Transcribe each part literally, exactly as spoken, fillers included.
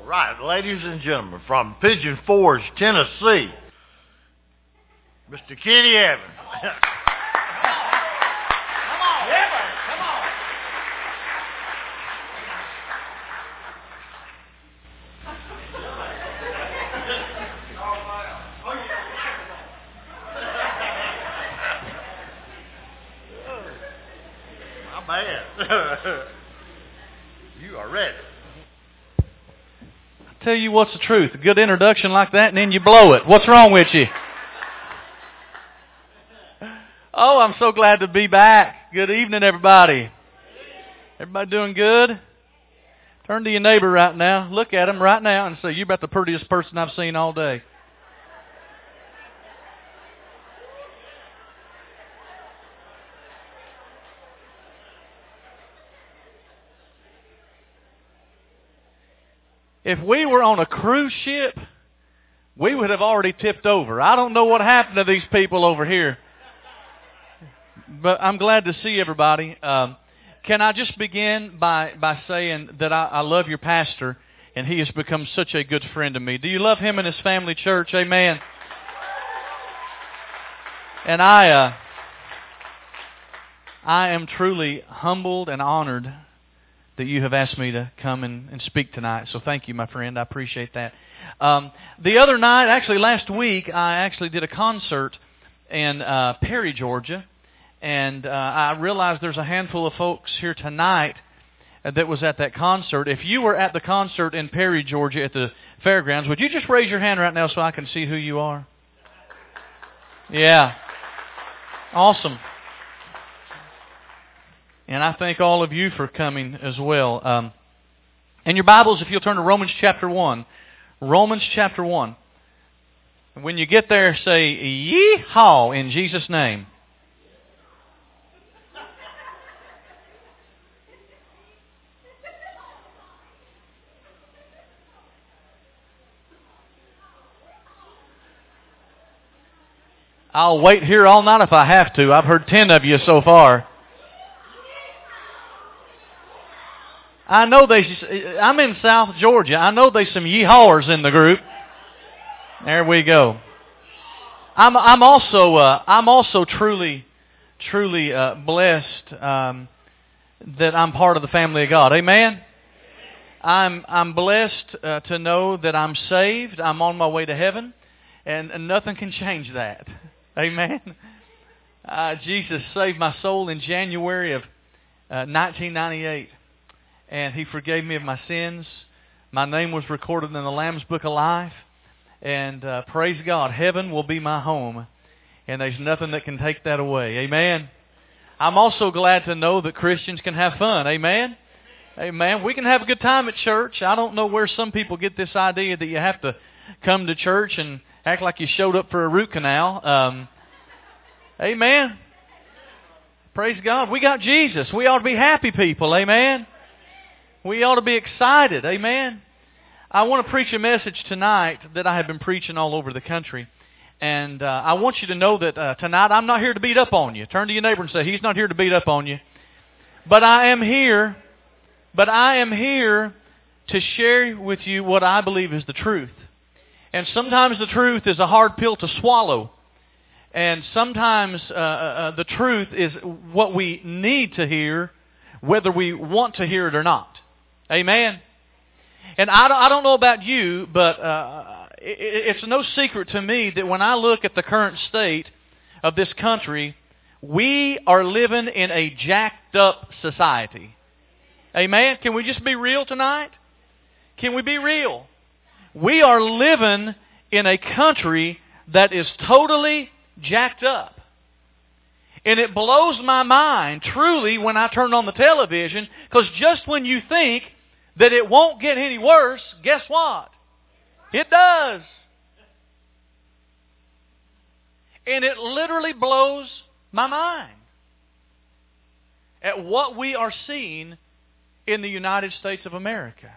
Right, ladies and gentlemen, from Pigeon Forge, Tennessee, Mister Kenny Evans. Come on, Evans, come on. Not bad. You are ready. Tell you what's the truth. A good introduction like that and then you blow it. What's wrong with you? Oh, I'm so glad to be back. Good evening, everybody. Everybody doing good? Turn to your neighbor right now. Look at him right now and say, you're about the prettiest person I've seen all day. If we were on a cruise ship, we would have already tipped over. I don't know what happened to these people over here. But I'm glad to see everybody. Um, can I just begin by, by saying that I, I love your pastor, and he has become such a good friend to me. Do you love him and his family church? Amen. And I, uh, I am truly humbled and honored that you have asked me to come and, and speak tonight. So thank you, my friend. I appreciate that. Um, the other night, actually last week, I actually did a concert in uh, Perry, Georgia. And uh, I realized there's a handful of folks here tonight that was at that concert. If you were at the concert in Perry, Georgia at the fairgrounds, would you just raise your hand right now so I can see who you are? Yeah. Awesome. And I thank all of you for coming as well. Um, in your Bibles, if you'll turn to Romans chapter one. Romans chapter one. When you get there, say, Yee-haw, in Jesus' name. I'll wait here all night if I have to. I've heard ten of you so far. I know they. I'm in South Georgia. I know there's some yeehawers in the group. There we go. I'm. I'm also. Uh, I'm also truly, truly uh, blessed um, that I'm part of the family of God. Amen. I'm. I'm blessed uh, to know that I'm saved. I'm on my way to heaven, and, and nothing can change that. Amen. Uh, Jesus saved my soul in January of uh, nineteen ninety-eight. And He forgave me of my sins. My name was recorded in the Lamb's Book of Life. And uh, praise God, heaven will be my home. And there's nothing that can take that away. Amen. I'm also glad to know that Christians can have fun. Amen. Amen. We can have a good time at church. I don't know where some people get this idea that you have to come to church and act like you showed up for a root canal. Um, amen. Praise God. We got Jesus. We ought to be happy people. Amen. We ought to be excited. Amen. I want to preach a message tonight that I have been preaching all over the country. And uh, I want you to know that uh, tonight I'm not here to beat up on you. Turn to your neighbor and say, he's not here to beat up on you. But I am here, but I am here to share with you what I believe is the truth. And sometimes the truth is a hard pill to swallow. And sometimes uh, uh, the truth is what we need to hear, whether we want to hear it or not. Amen. And I don't, I don't know about you, but uh, it, it's no secret to me that when I look at the current state of this country, we are living in a jacked up society. Amen. Can we just be real tonight? Can we be real? We are living in a country that is totally jacked up. And it blows my mind, truly, when I turn on the television, because just when you think that it won't get any worse, guess what? It does. And it literally blows my mind at what we are seeing in the United States of America.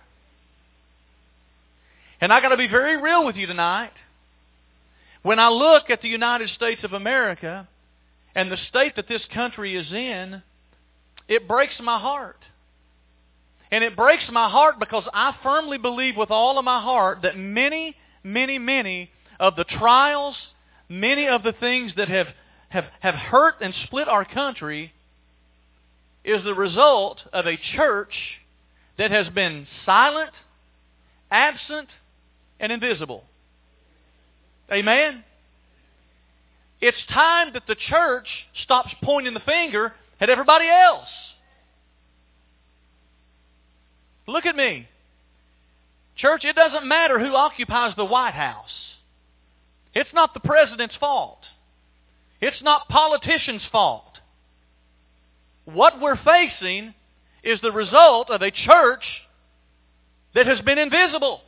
And I got to be very real with you tonight. When I look at the United States of America and the state that this country is in, it breaks my heart. And it breaks my heart because I firmly believe with all of my heart that many, many, many of the trials, many of the things that have, have, have hurt and split our country is the result of a church that has been silent, absent, and invisible. Amen? It's time that the church stops pointing the finger at everybody else. Look at me. Church, it doesn't matter who occupies the White House. It's not the president's fault. It's not politicians' fault. What we're facing is the result of a church that has been invisible.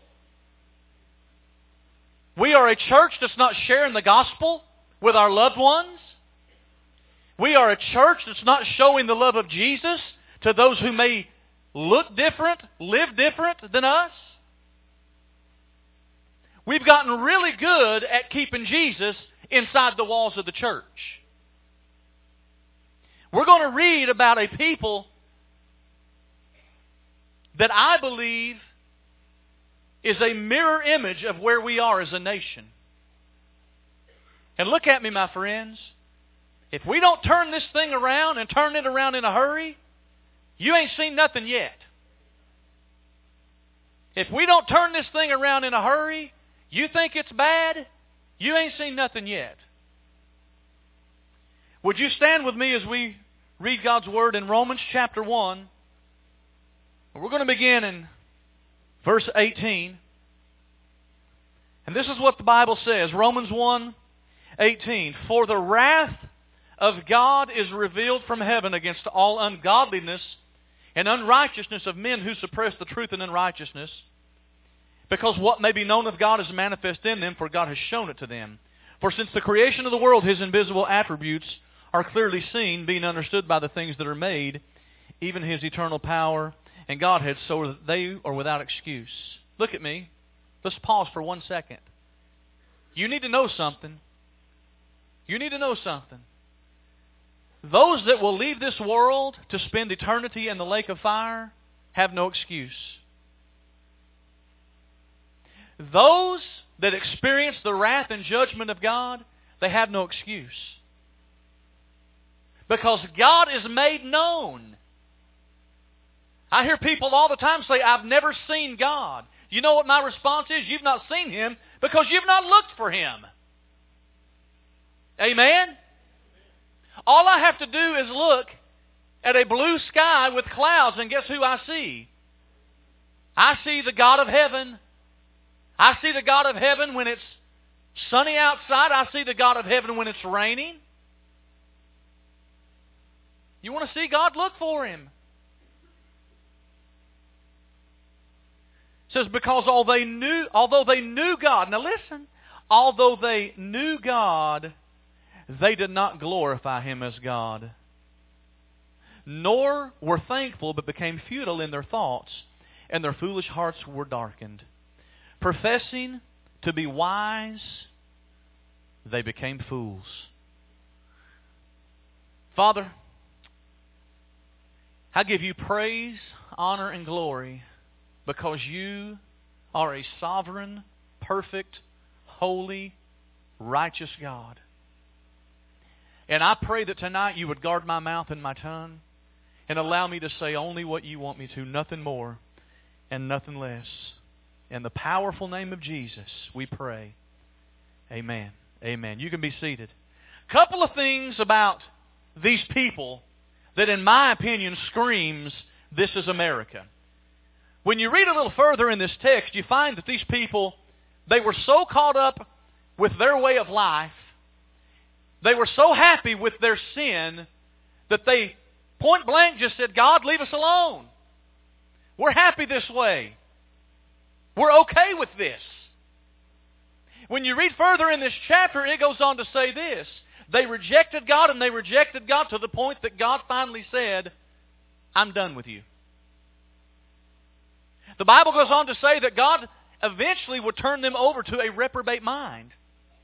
We are a church that's not sharing the gospel with our loved ones. We are a church that's not showing the love of Jesus to those who may look different, live different than us. We've gotten really good at keeping Jesus inside the walls of the church. We're going to read about a people that I believe is a mirror image of where we are as a nation. And look at me, my friends. If we don't turn this thing around and turn it around in a hurry, you ain't seen nothing yet. If we don't turn this thing around in a hurry, you think it's bad, you ain't seen nothing yet. Would you stand with me as we read God's Word in Romans chapter one? We're going to begin in verse eighteen. And this is what the Bible says, Romans one eighteen. For the wrath of God is revealed from heaven against all ungodliness and unrighteousness of men who suppress the truth in unrighteousness, because what may be known of God is manifest in them, for God has shown it to them. For since the creation of the world, His invisible attributes are clearly seen, being understood by the things that are made, even His eternal power and Godhead, so that they are without excuse. Look at me. Let's pause for one second. You need to know something. You need to know something. Those that will leave this world to spend eternity in the lake of fire have no excuse. Those that experience the wrath and judgment of God, they have no excuse. Because God is made known. I hear people all the time say, I've never seen God. You know what my response is? You've not seen Him because you've not looked for Him. Amen? All I have to do is look at a blue sky with clouds, and guess who I see? I see the God of heaven. I see the God of heaven when it's sunny outside. I see the God of heaven when it's raining. You want to see God? Look for Him. It says, because although they knew, although they knew God, now listen, although they knew God, they did not glorify Him as God, nor were thankful, but became futile in their thoughts, and their foolish hearts were darkened. Professing to be wise, they became fools. Father, I give You praise, honor, and glory because You are a sovereign, perfect, holy, righteous God. And I pray that tonight You would guard my mouth and my tongue and allow me to say only what You want me to, nothing more and nothing less. In the powerful name of Jesus, we pray. Amen. Amen. You can be seated. Couple of things about these people that, in my opinion, screams, this is America. When you read a little further in this text, you find that these people, they were so caught up with their way of life, they were so happy with their sin, that they point blank just said, God, leave us alone. We're happy this way. We're okay with this. When you read further in this chapter, it goes on to say this. They rejected God, and they rejected God to the point that God finally said, I'm done with you. The Bible goes on to say that God eventually would turn them over to a reprobate mind.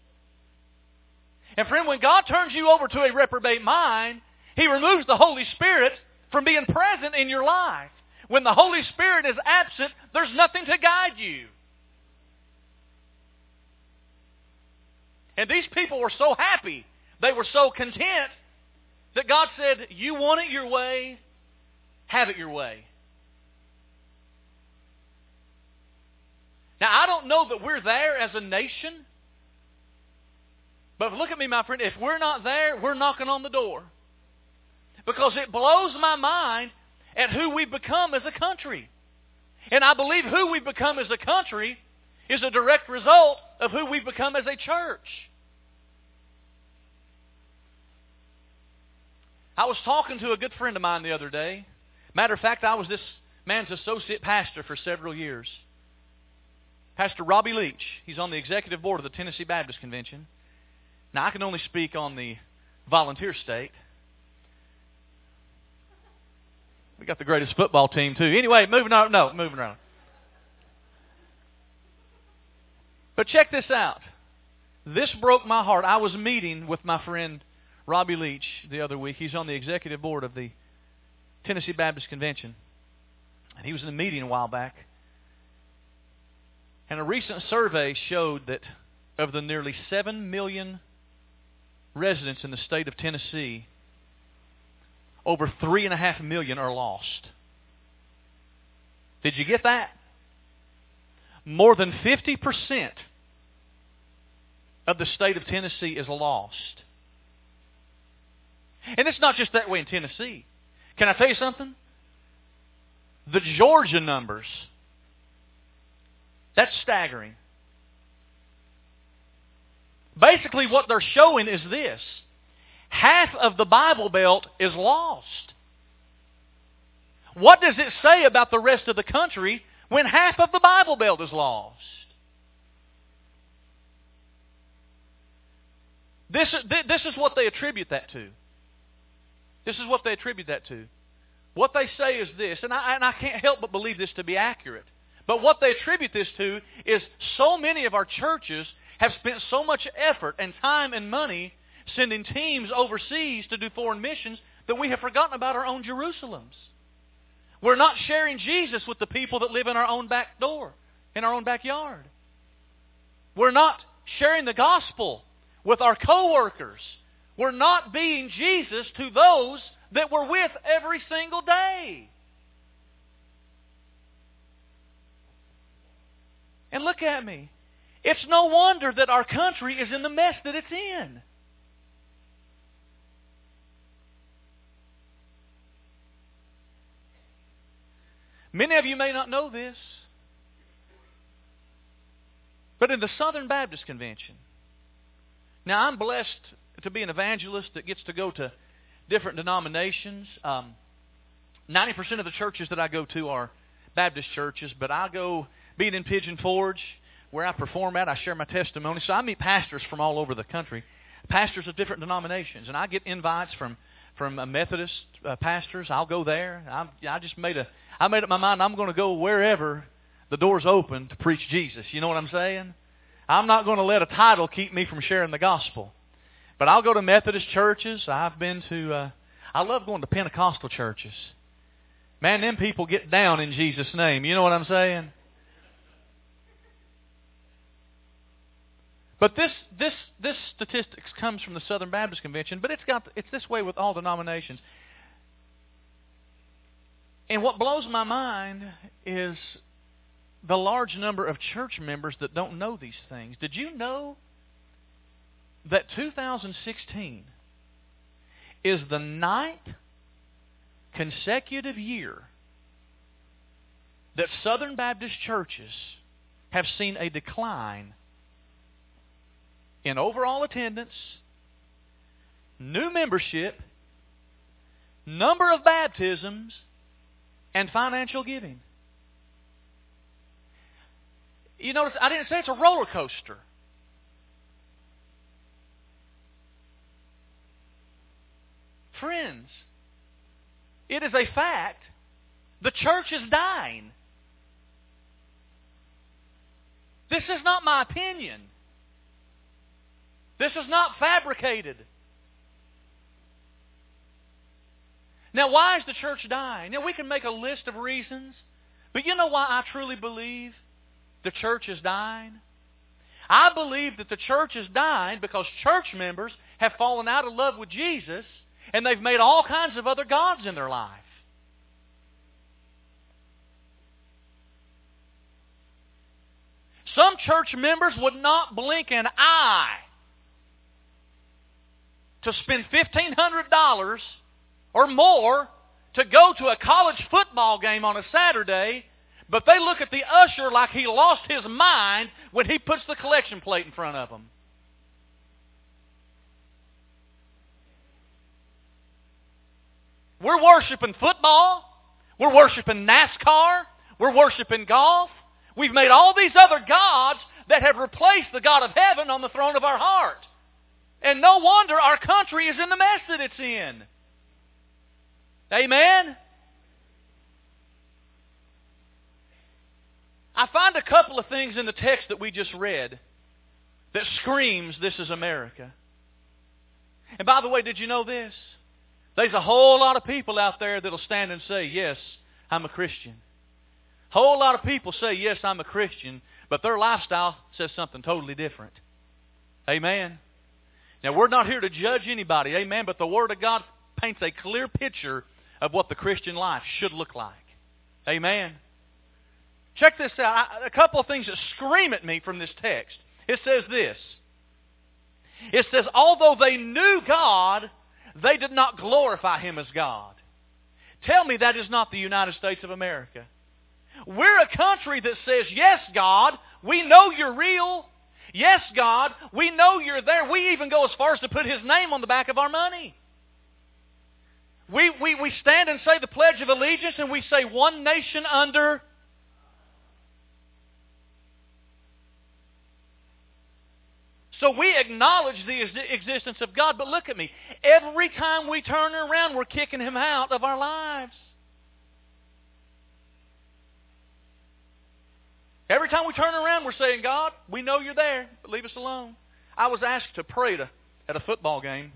And friend, when God turns you over to a reprobate mind, He removes the Holy Spirit from being present in your life. When the Holy Spirit is absent, there's nothing to guide you. And these people were so happy, they were so content, that God said, you want it your way, have it your way. Now, I don't know that we're there as a nation, but look at me, my friend, if we're not there, we're knocking on the door. Because it blows my mind at who we've become as a country. And I believe who we've become as a country is a direct result of who we've become as a church. I was talking to a good friend of mine the other day. Matter of fact, I was this man's associate pastor for several years. Pastor Robbie Leach. He's on the executive board of the Tennessee Baptist Convention. Now, I can only speak on the volunteer state. We got the greatest football team, too. Anyway, moving on. No, moving on. But check this out. This broke my heart. I was meeting with my friend Robbie Leach the other week. He's on the executive board of the Tennessee Baptist Convention. And he was in a meeting a while back. And a recent survey showed that of the nearly seven million residents in the state of Tennessee, over three and a half million are lost. Did you get that? More than fifty percent of the state of Tennessee is lost. And it's not just that way in Tennessee. Can I tell you something? The Georgia numbers, that's staggering. Basically what they're showing is this. Half of the Bible Belt is lost. What does it say about the rest of the country when half of the Bible Belt is lost? This, this is what they attribute that to. This is what they attribute that to. What they say is this, and I, and I can't help but believe this to be accurate. But what they attribute this to is so many of our churches have spent so much effort and time and money sending teams overseas to do foreign missions that we have forgotten about our own Jerusalems. We're not sharing Jesus with the people that live in our own back door, in our own backyard. We're not sharing the gospel with our co-workers. We're not being Jesus to those that we're with every single day. And look at me. It's no wonder that our country is in the mess that it's in. Many of you may not know this, but in the Southern Baptist Convention, now I'm blessed to be an evangelist that gets to go to different denominations. Um, ninety percent of the churches that I go to are Baptist churches, but I go, being in Pigeon Forge, where I perform at, I share my testimony. So I meet pastors from all over the country, pastors of different denominations, and I get invites from from uh, Methodist uh, pastors. I'll go there. I, I just made a I made up my mind I'm going to go wherever the door's open to preach Jesus. You know what I'm saying? I'm not going to let a title keep me from sharing the gospel. But I'll go to Methodist churches. I've been to, uh, I love going to Pentecostal churches. Man, them people get down in Jesus' name. You know what I'm saying? But this this this statistics comes from the Southern Baptist Convention, but it's got it's this way with all denominations. And what blows my mind is the large number of church members that don't know these things. Did you know that two thousand sixteen is the ninth consecutive year that Southern Baptist churches have seen a decline in overall attendance, new membership, number of baptisms, and financial giving? You notice, I didn't say it's a roller coaster. Friends, it is a fact. The church is dying. This is not my opinion. This is not fabricated. Now, why is the church dying? Now, we can make a list of reasons, but you know why I truly believe the church is dying? I believe that the church is dying because church members have fallen out of love with Jesus, and they've made all kinds of other gods in their life. Some church members would not blink an eye to spend fifteen hundred dollars or more to go to a college football game on a Saturday, but they look at the usher like he lost his mind when he puts the collection plate in front of them. We're worshiping football. We're worshiping NASCAR. We're worshiping golf. We've made all these other gods that have replaced the God of heaven on the throne of our heart. And no wonder our country is in the mess that it's in. Amen? I find a couple of things in the text that we just read that screams, this is America. And by the way, did you know this? There's a whole lot of people out there that'll stand and say, yes, I'm a Christian. A whole lot of people say, yes, I'm a Christian, but their lifestyle says something totally different. Amen? Now, we're not here to judge anybody, amen, but the Word of God paints a clear picture of what the Christian life should look like. Amen? Check this out. I, a couple of things that scream at me from this text. It says this. It says, although they knew God, they did not glorify Him as God. Tell me that is not the United States of America. We're a country that says, yes, God, we know you're real. Yes, God, we know you're there. We even go as far as to put His name on the back of our money. We, we, we stand and say the Pledge of Allegiance, and we say one nation under. So we acknowledge the existence of God, but look at me. Every time we turn around, we're kicking Him out of our lives. Every time we turn around, we're saying, God, we know you're there, but leave us alone. I was asked to pray to, at a football game.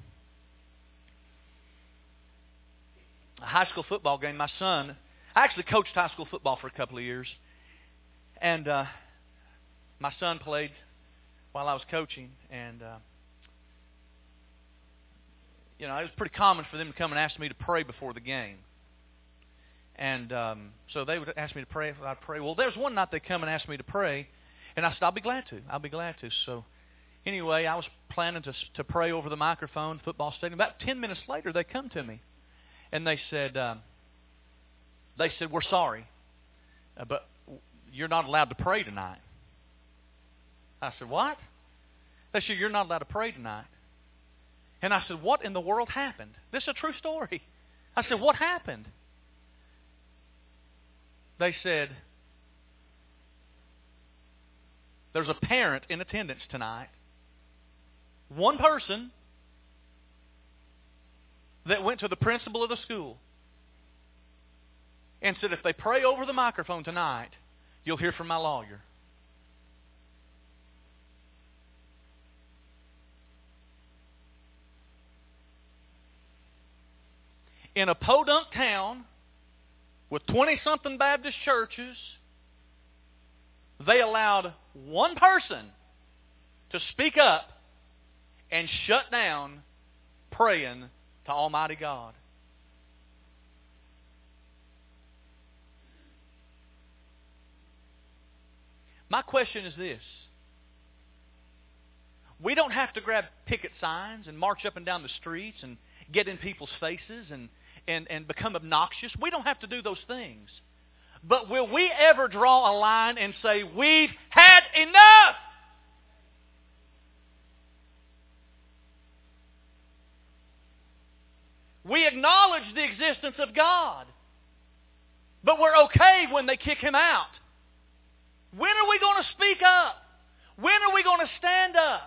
A high school football game. My son, I actually coached high school football for a couple of years. And uh, my son played while I was coaching. And, uh, you know, it was pretty common for them to come and ask me to pray before the game. And um, so they would ask me to pray if I'd pray. Well, there's one night they come and asked me to pray, and I said, I'll be glad to. I'll be glad to. So anyway, I was planning to to pray over the microphone, football stadium. About ten minutes later, they come to me, and they said, um, they said, we're sorry, uh, but you're not allowed to pray tonight. I said, what? They said, you're not allowed to pray tonight. And I said, what in the world happened? This is a true story. I said, what happened? They said, there's a parent in attendance tonight. One person that went to the principal of the school and said, if they pray over the microphone tonight, you'll hear from my lawyer. In a podunk town with twenty-something Baptist churches, they allowed one person to speak up and shut down praying to Almighty God. My question is this. We don't have to grab picket signs and march up and down the streets and get in people's faces and And, and become obnoxious. We don't have to do those things. But will we ever draw a line and say, we've had enough? We acknowledge the existence of God. But we're okay when they kick Him out. When are we going to speak up? When are we going to stand up?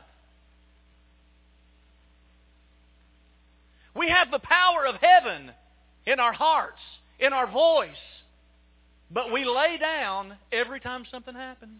We have the power of heaven in our hearts, in our voice. But we lay down every time something happens.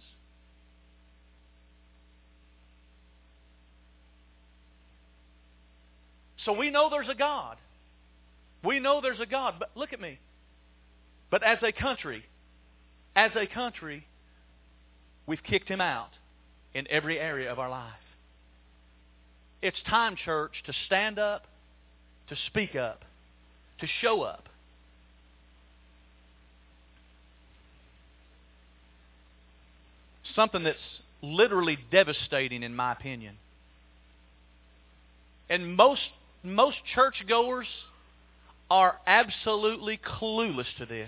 So we know there's a God. We know there's a God, but look at me. But as a country, as a country, we've kicked Him out in every area of our life. It's time, church, to stand up, to speak up, to show up. Something that's literally devastating in my opinion. And most most churchgoers are absolutely clueless to this.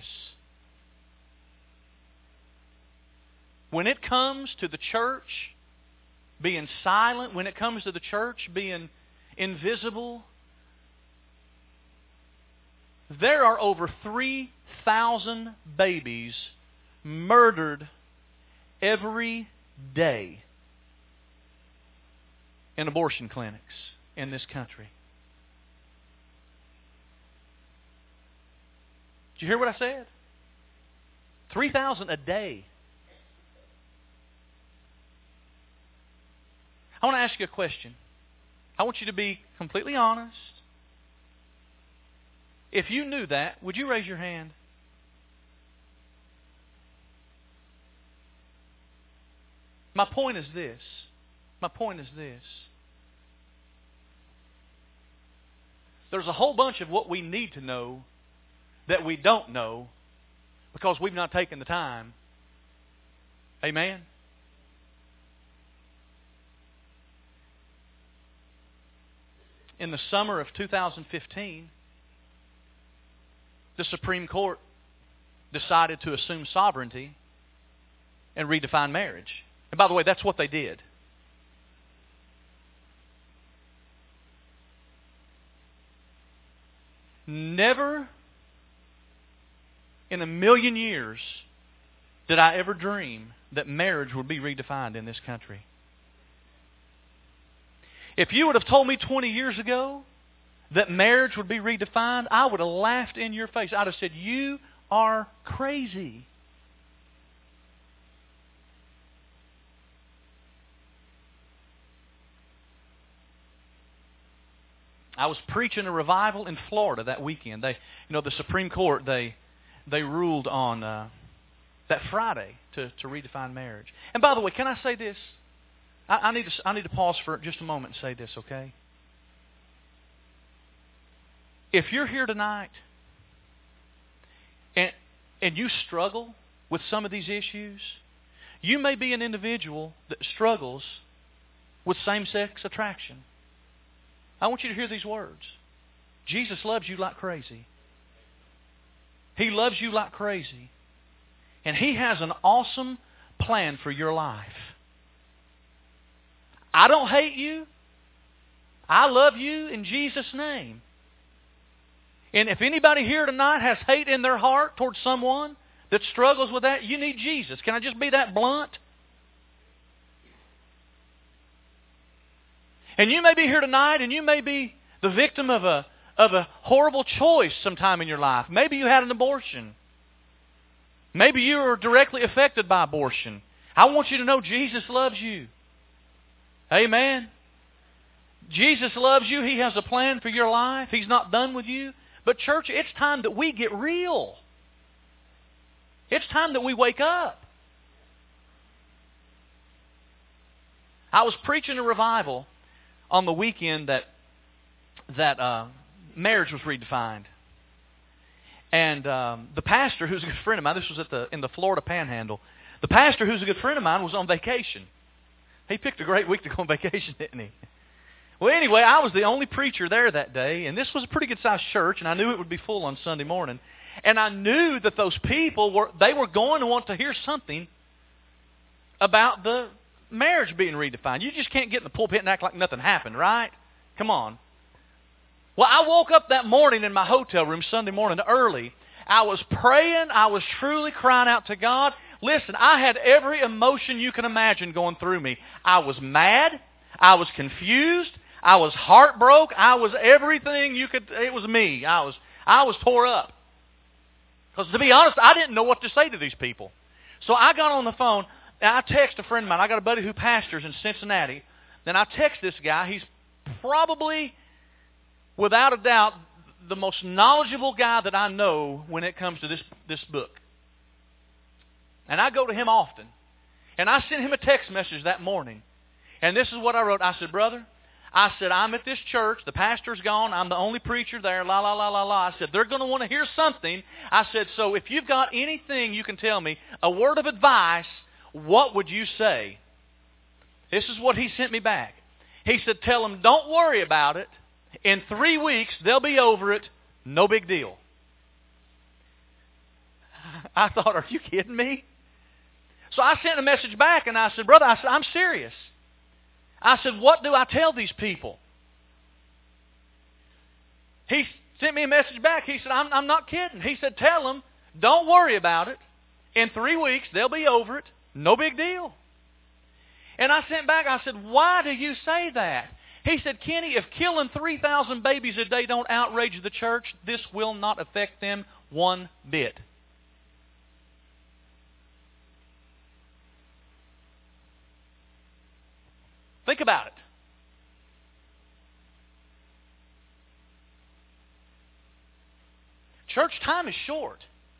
When it comes to the church being silent, when it comes to the church being invisible, there are over three thousand babies murdered every day in abortion clinics in this country. Did you hear what I said? three thousand a day. I want to ask you a question. I want you to be completely honest. If you knew that, would you raise your hand? My point is this. My point is this. There's a whole bunch of what we need to know that we don't know because we've not taken the time. Amen? In the summer of two thousand fifteen, the Supreme Court decided to assume sovereignty and redefine marriage. And by the way, that's what they did. Never in a million years did I ever dream that marriage would be redefined in this country. If you would have told me twenty years ago that marriage would be redefined, I would have laughed in your face. I'd have said, you are crazy. I was preaching a revival in Florida that weekend. They, you know, the Supreme Court, they they ruled on uh, that Friday to, to redefine marriage. And by the way, can I say this? I, I need to I need to pause for just a moment and say this, okay? If you're here tonight and and you struggle with some of these issues, you may be an individual that struggles with same-sex attraction. I want you to hear these words. Jesus loves you like crazy. He loves you like crazy. And He has an awesome plan for your life. I don't hate you. I love you in Jesus' name. And if anybody here tonight has hate in their heart towards someone that struggles with that, you need Jesus. Can I just be that blunt? And you may be here tonight and you may be the victim of a of a horrible choice sometime in your life. Maybe you had an abortion. Maybe you were directly affected by abortion. I want you to know Jesus loves you. Amen. Jesus loves you. He has a plan for your life. He's not done with you. But church, it's time that we get real. It's time that we wake up. I was preaching a revival on the weekend that that uh, marriage was redefined, and um, the pastor, who's a good friend of mine, this was at the in the Florida Panhandle. The pastor, who's a good friend of mine, was on vacation. He picked a great week to go on vacation, didn't he? Well, anyway, I was the only preacher there that day, and this was a pretty good-sized church, and I knew it would be full on Sunday morning. And I knew that those people were they were going to want to hear something about the marriage being redefined. You just can't get in the pulpit and act like nothing happened, right? Come on. Well, I woke up that morning in my hotel room Sunday morning early. I was praying. I was truly crying out to God. Listen, I had every emotion you can imagine going through me. I was mad. I was confused. I was heartbroken. I was everything you could. It was me. I was I was tore up. Because to be honest, I didn't know what to say to these people. So I got on the phone. And I text a friend of mine. I got a buddy who pastors in Cincinnati. Then I text this guy. He's probably, without a doubt, the most knowledgeable guy that I know when it comes to this, this book. And I go to him often. And I sent him a text message that morning. And this is what I wrote. I said, brother, I said, I'm at this church. The pastor's gone. I'm the only preacher there. La, la, la, la, la. I said, they're going to want to hear something. I said, so if you've got anything you can tell me, a word of advice, what would you say? This is what he sent me back. He said, tell them, don't worry about it. In three weeks, they'll be over it. No big deal. I thought, are you kidding me? So I sent a message back and I said, brother, I said, I'm serious. I said, what do I tell these people? He sent me a message back. He said, I'm, I'm not kidding. He said, tell them, don't worry about it. In three weeks, they'll be over it. No big deal. And I sent back, I said, why do you say that? He said, Kenny, if killing three thousand babies a day don't outrage the church, this will not affect them one bit. Think about it. Church time is short.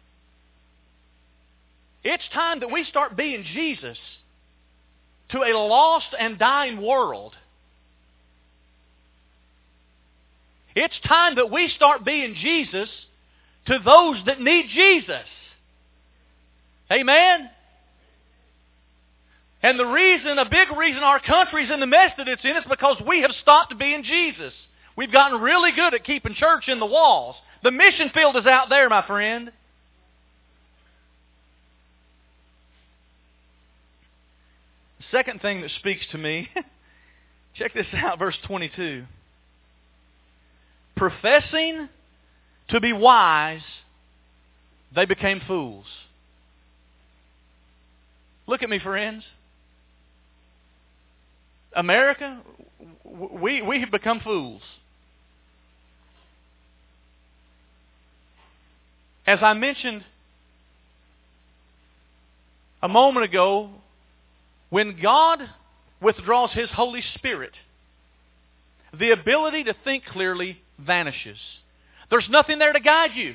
It's time that we start being Jesus to a lost and dying world. It's time that we start being Jesus to those that need Jesus. Amen? And the reason, a big reason our country's in the mess that it's in is because we have stopped being Jesus. We've gotten really good at keeping church in the walls. The mission field is out there, my friend. The second thing that speaks to me, check this out, verse twenty-two. Professing to be wise, they became fools. Look at me, friends. America, we, we have become fools. As I mentioned a moment ago, when God withdraws His Holy Spirit, the ability to think clearly vanishes. There's nothing there to guide you.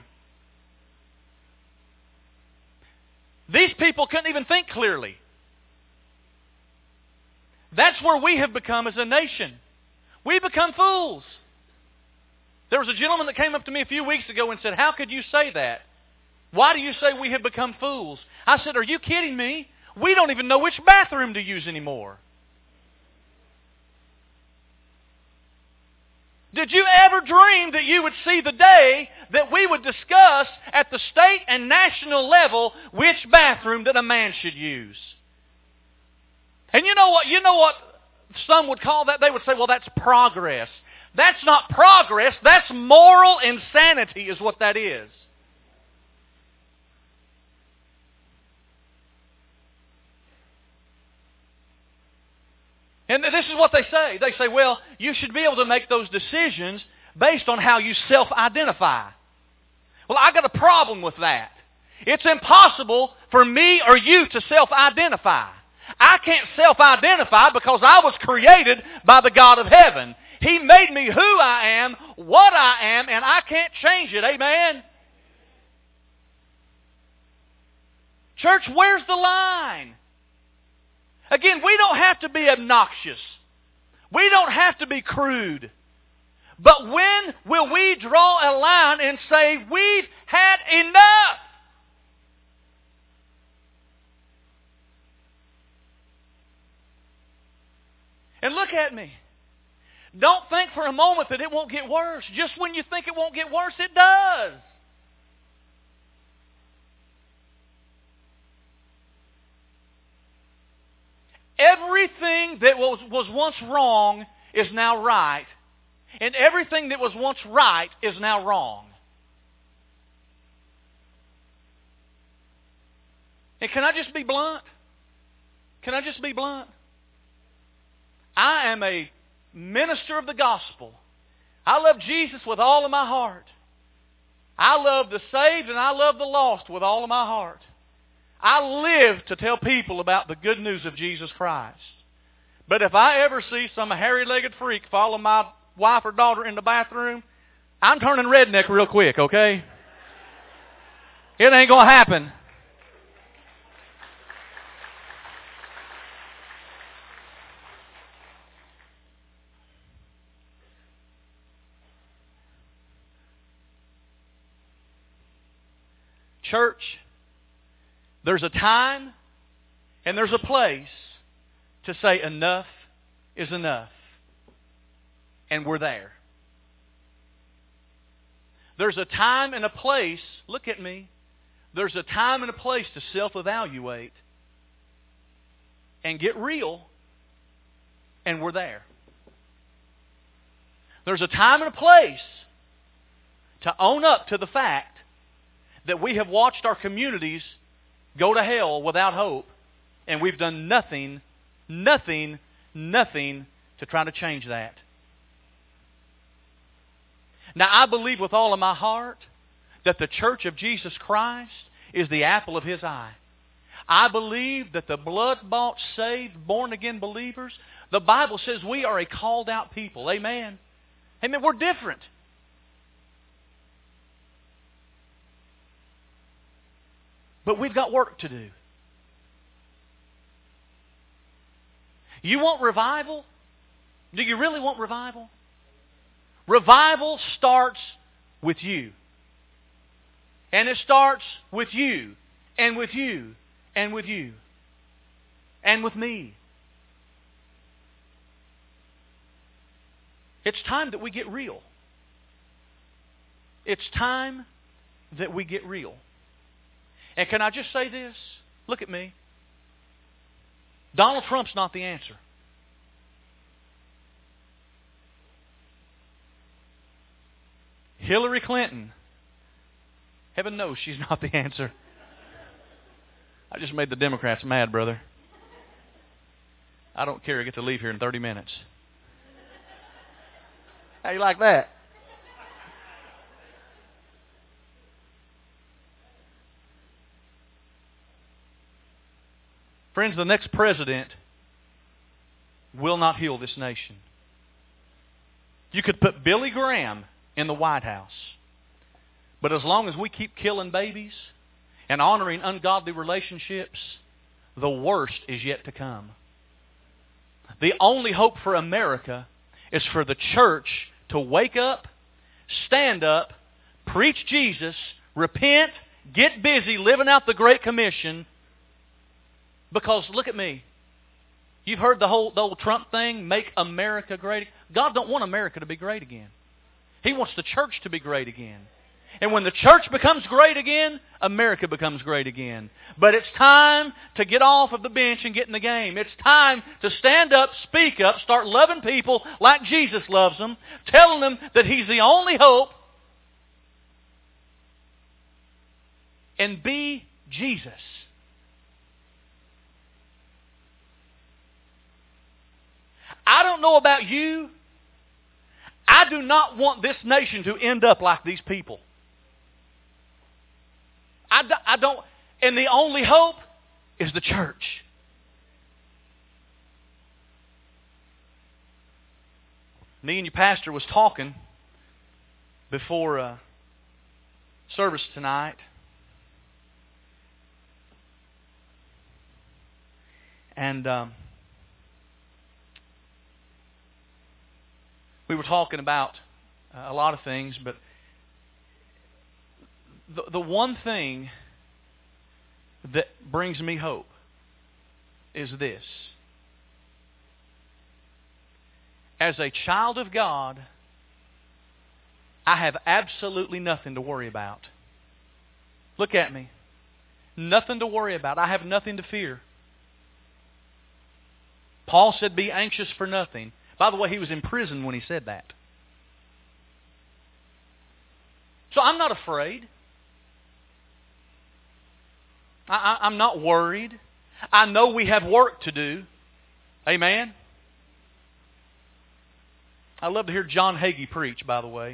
These people couldn't even think clearly. That's where we have become as a nation. We become fools. There was a gentleman that came up to me a few weeks ago and said, how could you say that? Why do you say we have become fools? I said, are you kidding me? We don't even know which bathroom to use anymore. Did you ever dream that you would see the day that we would discuss at the state and national level which bathroom that a man should use? And you know what? You know what some would call that? They would say, well, that's progress. That's not progress. That's moral insanity is what that is. And this is what they say. They say, well, you should be able to make those decisions based on how you self-identify. Well, I got a problem with that. It's impossible for me or you to self-identify. I can't self-identify because I was created by the God of heaven. He made me who I am, what I am, and I can't change it. Amen? Church, where's the line? Again, we don't have to be obnoxious. We don't have to be crude. But when will we draw a line and say, we've had enough? And look at me. Don't think for a moment that it won't get worse. Just when you think it won't get worse, it does. Everything that was, was once wrong is now right. And everything that was once right is now wrong. And can I just be blunt? Can I just be blunt? I am a minister of the gospel. I love Jesus with all of my heart. I love the saved and I love the lost with all of my heart. I live to tell people about the good news of Jesus Christ. But if I ever see some hairy-legged freak follow my wife or daughter in the bathroom, I'm turning redneck real quick, okay? It ain't going to happen. Church, there's a time and there's a place to say enough is enough. And we're there. There's a time and a place, look at me, there's a time and a place to self-evaluate and get real, and we're there. There's a time and a place to own up to the fact that we have watched our communities go to hell without hope, and we've done nothing, nothing, nothing to try to change that. Now, I believe with all of my heart that the Church of Jesus Christ is the apple of His eye. I believe that the blood-bought, saved, born-again believers, the Bible says we are a called-out people. Amen. Amen. We're different. But we've got work to do. You want revival? Do you really want revival? Revival starts with you. And it starts with you, and with you, and with you, and with me. It's time that we get real. It's time that we get real. And can I just say this? Look at me. Donald Trump's not the answer. Hillary Clinton, heaven knows she's not the answer. I just made the Democrats mad, brother. I don't care. I get to leave here in thirty minutes. How you like that? Friends, the next president will not heal this nation. You could put Billy Graham in the White House, but as long as we keep killing babies and honoring ungodly relationships, the worst is yet to come. The only hope for America is for the church to wake up, stand up, preach Jesus, repent, get busy living out the Great Commission. Because look at me. You've heard the whole the old Trump thing, make America great. God don't want America to be great again. He wants the church to be great again. And when the church becomes great again, America becomes great again. But it's time to get off of the bench and get in the game. It's time to stand up, speak up, start loving people like Jesus loves them, telling them that He's the only hope, and be Jesus. I don't know about you. I do not want this nation to end up like these people. I, do, I don't, and the only hope is the church. Me and your pastor was talking before uh, service tonight. And um, we were talking about uh, a lot of things, but the, the one thing that brings me hope is this. As a child of God, I have absolutely nothing to worry about. Look at me. Nothing to worry about. I have nothing to fear. Paul said, be anxious for nothing. By the way, he was in prison when he said that. So I'm not afraid. I, I, I'm not worried. I know we have work to do. Amen? I love to hear John Hagee preach, by the way.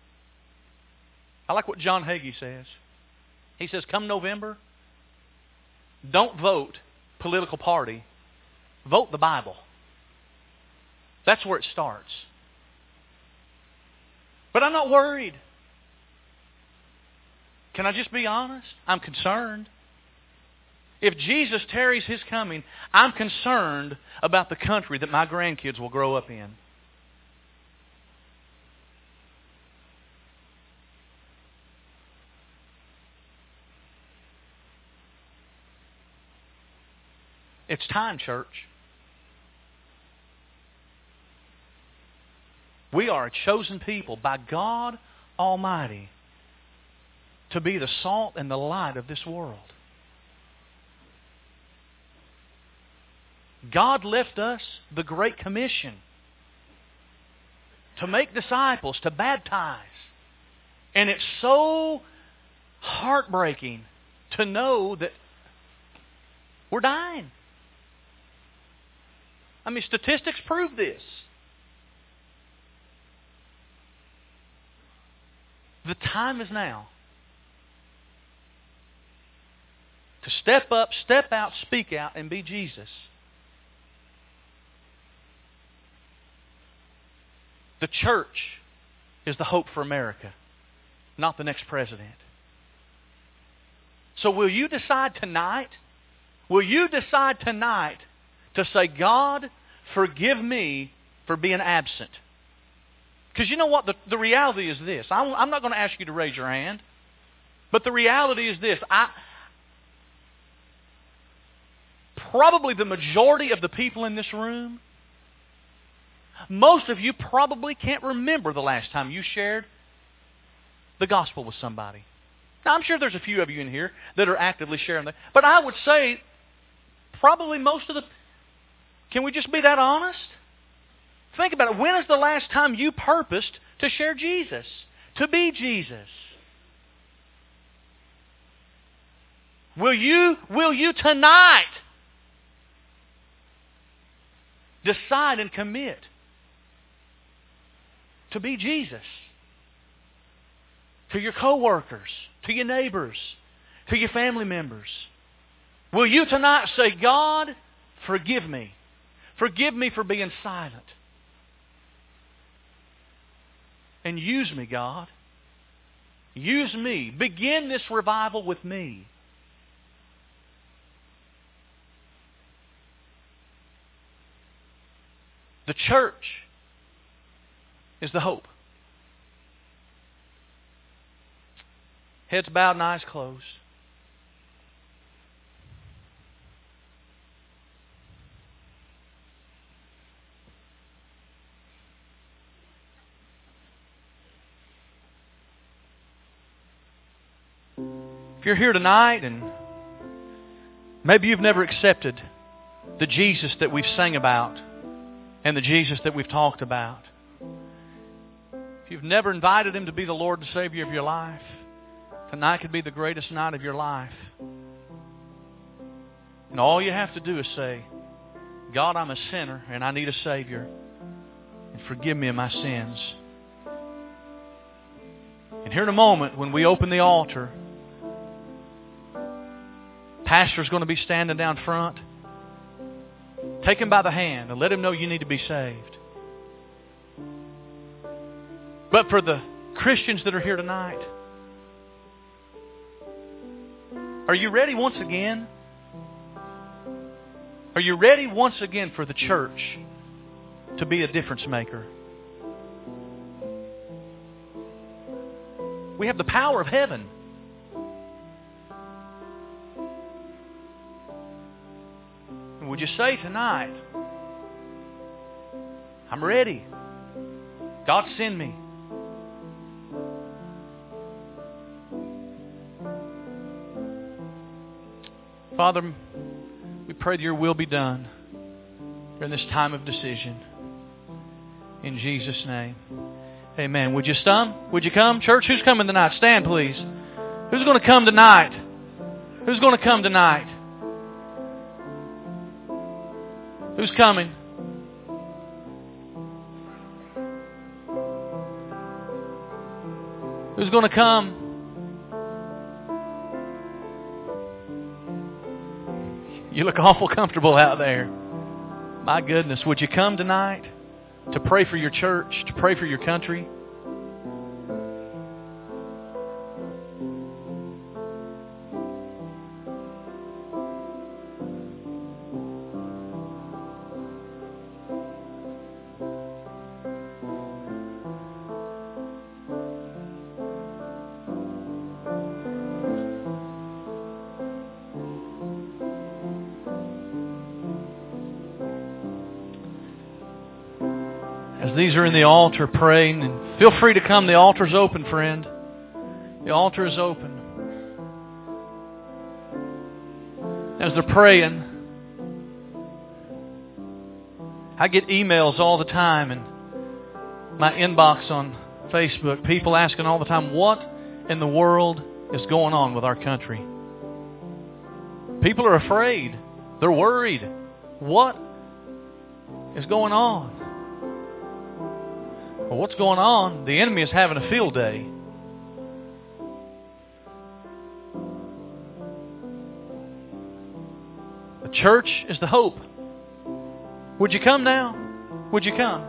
I like what John Hagee says. He says, come November, don't vote political party. Vote the Bible. That's where it starts. But I'm not worried. Can I just be honest? I'm concerned. If Jesus tarries His coming, I'm concerned about the country that my grandkids will grow up in. It's time, church. We are a chosen people by God Almighty to be the salt and the light of this world. God left us the Great Commission to make disciples, to baptize. And it's so heartbreaking to know that we're dying. I mean, statistics prove this. The time is now to step up, step out, speak out, and be Jesus. The church is the hope for America, not the next president. So will you decide tonight, will you decide tonight to say, God, forgive me for being absent? Because you know what? The, the reality is this. I'm, I'm not going to ask you to raise your hand. But the reality is this. I, probably the majority of the people in this room, most of you probably can't remember the last time you shared the gospel with somebody. Now, I'm sure there's a few of you in here that are actively sharing that. But I would say probably most of the... Can we just be that honest? Think about it. When is the last time you purposed to share Jesus? To be Jesus? Will you, will you tonight decide and commit to be Jesus? To your coworkers, to your neighbors, to your family members. Will you tonight say, God, forgive me. Forgive me for being silent. And use me, God. Use me. Begin this revival with me. The church is the hope. Heads bowed and eyes closed. If you're here tonight and maybe you've never accepted the Jesus that we've sang about and the Jesus that we've talked about, if you've never invited Him to be the Lord and Savior of your life, tonight could be the greatest night of your life. And all you have to do is say, God, I'm a sinner and I need a Savior. And forgive me of my sins. And here in a moment, when we open the altar, Pastor's going to be standing down front. Take him by the hand and let him know you need to be saved. But for the Christians that are here tonight, are you ready once again? Are you ready once again for the church to be a difference maker? We have the power of heaven. And would you say tonight, I'm ready. God, send me. Father, we pray that your will be done during this time of decision. In Jesus' name. Amen. Would you come? Would you come? Church, who's coming tonight? Stand, please. Who's going to come tonight? Who's going to come tonight? Who's coming? Who's going to come? You look awful comfortable out there. My goodness, would you come tonight to pray for your church, to pray for your country? As these are in the altar praying, and feel free to come. The altar's open, friend. The altar is open. As they're praying, I get emails all the time in my inbox on Facebook. People asking all the time, what in the world is going on with our country? People are afraid. They're worried. What is going on? Well, what's going on? The enemy is having a field day. The church is the hope. Would you come now? Would you come?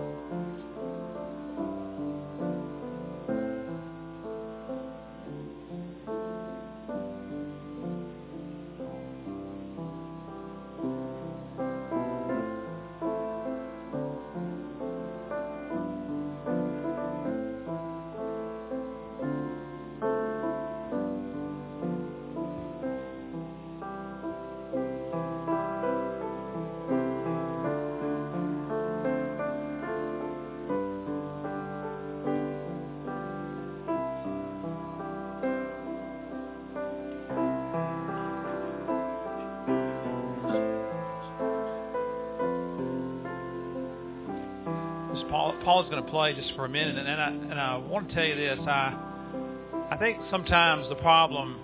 Paul's going to play just for a minute, and, and I and I want to tell you this. I I think sometimes the problem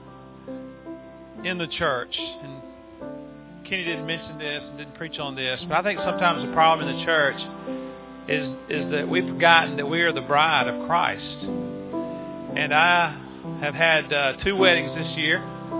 in the church, and Kenny didn't mention this and didn't preach on this, but I think sometimes the problem in the church is is that we've forgotten that we are the bride of Christ. And I have had uh, two weddings this year,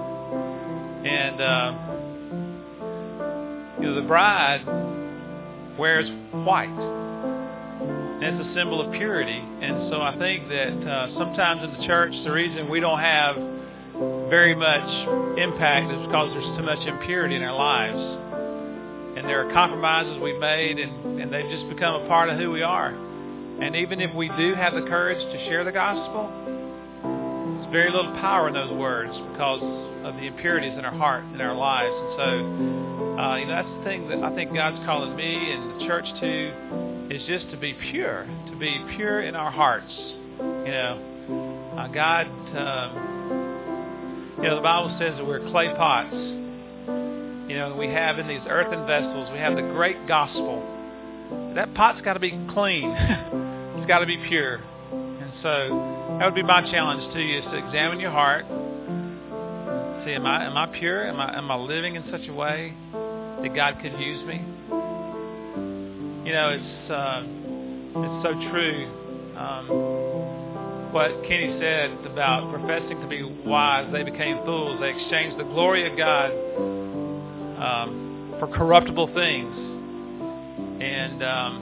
and uh, you know, the bride wears white. It's a symbol of purity. And so I think that uh, sometimes in the church, the reason we don't have very much impact is because there's too much impurity in our lives. And there are compromises we've made, and, and they've just become a part of who we are. And even if we do have the courage to share the gospel, there's very little power in those words because of the impurities in our heart, in our lives. And so, uh, you know, that's the thing that I think God's calling me and the church to, is just to be pure, to be pure in our hearts. You know, uh, God, um, you know, the Bible says that we're clay pots. You know, we have in these earthen vessels, we have the great gospel. That pot's got to be clean. It's got to be pure. And so that would be my challenge to you, is to examine your heart. See, am I am I pure? Am I am I living in such a way that God could use me? You know, it's uh, it's so true. Um, what Kenny said about professing to be wise, they became fools. They exchanged the glory of God um, for corruptible things. And um,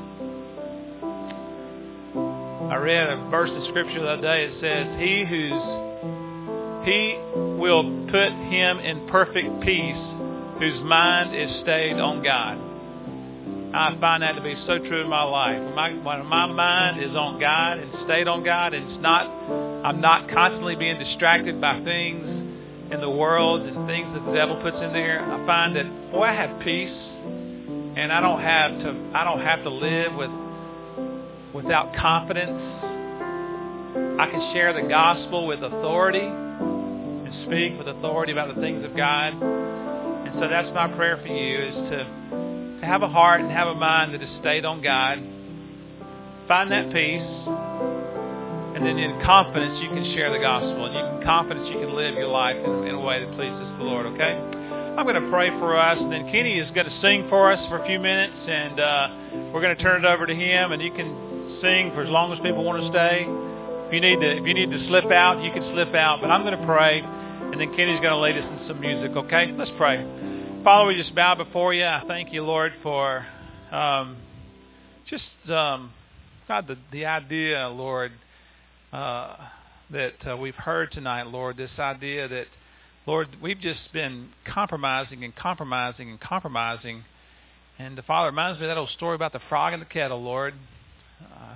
I read a verse in Scripture the other day. It says, "He who's He will put him in perfect peace, whose mind is stayed on God." I find that to be so true in my life. When my, when my mind is on God and stayed on God, and it's not, I'm not constantly being distracted by things in the world and things that the devil puts in there. I find that, boy, I have peace, and I don't have to, I don't have to live with, without confidence. I can share the gospel with authority and speak with authority about the things of God. And so that's my prayer for you, is to To have a heart and have a mind that is stayed on God. Find that peace. And then in confidence you can share the gospel. And you can confidence you can live your life in, in a way that pleases the Lord, okay? I'm going to pray for us, and then Kenny is going to sing for us for a few minutes, and uh, we're going to turn it over to him, and you can sing for as long as people want to stay. If you need to, if you need to slip out, you can slip out. But I'm going to pray, and then Kenny's going to lead us in some music, okay? Let's pray. Father, we just bow before you. I thank you, Lord, for um, just, um, God, the, the idea, Lord, uh, that uh, we've heard tonight, Lord, this idea that, Lord, we've just been compromising and compromising and compromising. And the Father, reminds me of that old story about the frog in the kettle, Lord. Uh,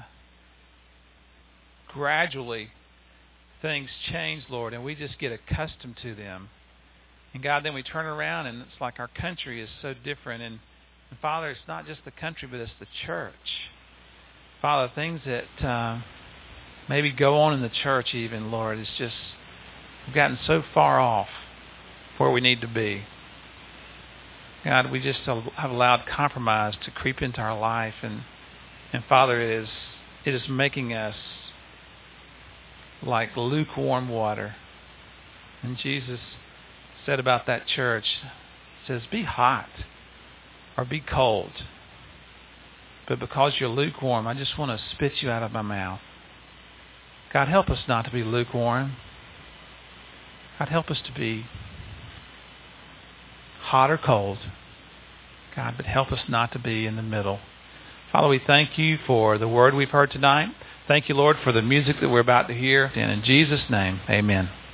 gradually, things change, Lord, and we just get accustomed to them. And God, then we turn around and it's like our country is so different. And, and Father, it's not just the country, but it's the church. Father, things that uh, maybe go on in the church even, Lord, it's just we've gotten so far off where we need to be. God, we just have allowed compromise to creep into our life, and and Father, it is it is making us like lukewarm water. And Jesus said about that church, says, be hot or be cold. But because you're lukewarm, I just want to spit you out of my mouth. God, help us not to be lukewarm. God, help us to be hot or cold. God, but help us not to be in the middle. Father, we thank you for the word we've heard tonight. Thank you, Lord, for the music that we're about to hear. And in Jesus' name, amen.